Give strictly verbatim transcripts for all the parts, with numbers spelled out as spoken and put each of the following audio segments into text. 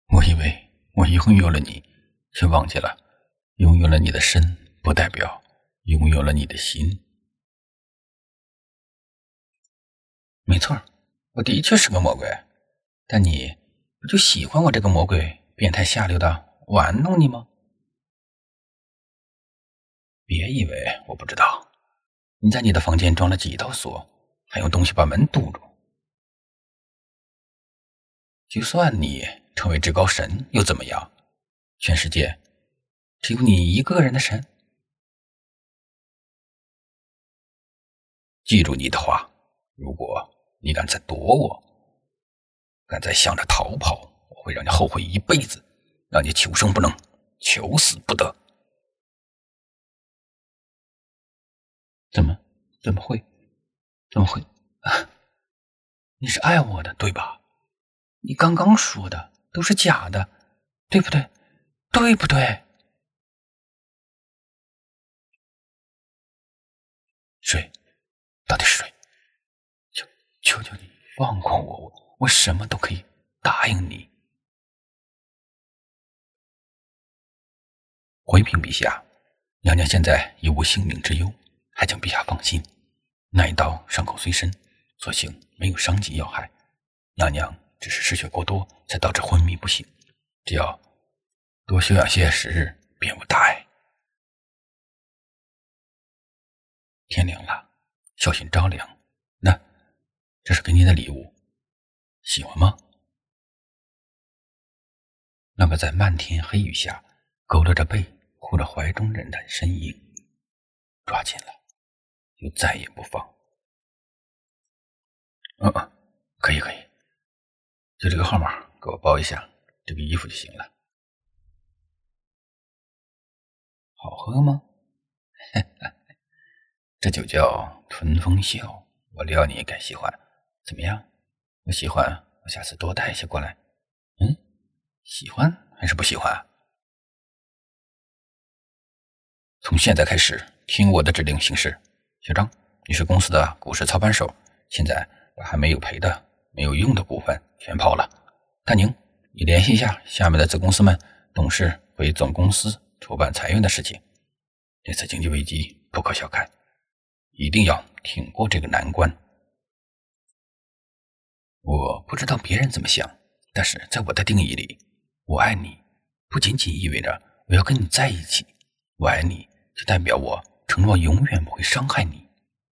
我以为我拥有了你，却忘记了，拥有了你的身，不代表拥有了你的心。没错，我的确是个魔鬼，但你不就喜欢我这个魔鬼变态下流的玩弄你吗？别以为我不知道，你在你的房间装了几道锁，还用东西把门堵住。就算你成为至高神又怎么样？全世界只有你一个人的神。记住你的话，如果你敢再躲我，敢再想着逃跑，我会让你后悔一辈子，让你求生不能，求死不得。怎么怎么会怎么会啊？你是爱我的对吧？你刚刚说的都是假的，对不对？对不对？谁？到底是谁？求求求你放过我，我我什么都可以答应你。回禀陛下，娘娘现在已无性命之忧，还请陛下放心。那一刀伤口虽深，所幸没有伤及要害，娘娘只是失血过多才导致昏迷不醒，只要多休养些时日，便无大碍。天亮了，小心着凉。那这是给你的礼物，喜欢吗？那么在漫天黑雨下，佝偻着背护着怀中人的身影，抓紧了就再也不放。嗯嗯，可以可以，就这个号码给我包一下这个衣服就行了。好喝吗？这就叫吞风笑，我料你该喜欢。怎么样？我喜欢，我下次多带一些过来。嗯，喜欢还是不喜欢？从现在开始听我的指令行事。小张，你是公司的股市操盘手，现在把还没有赔的没有用的股份全抛了。大宁，你联系一下下面的子公司们，董事为总公司筹办裁员的事情。这次经济危机不可小看，一定要挺过这个难关。我不知道别人怎么想，但是在我的定义里，我爱你不仅仅意味着我要跟你在一起，我爱你就代表我承诺永远不会伤害你。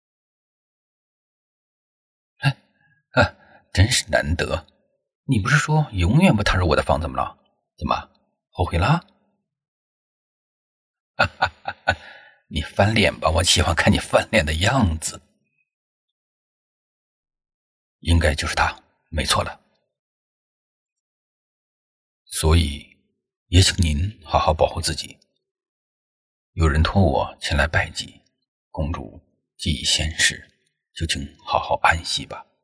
哎啊，真是难得，你不是说永远不踏入我的房子吗？怎么后悔了？哈哈哈哈，你翻脸吧，我喜欢看你翻脸的样子。应该就是他，没错了。所以也请您好好保护自己。有人托我前来拜祭，公主既已仙逝，就请好好安息吧。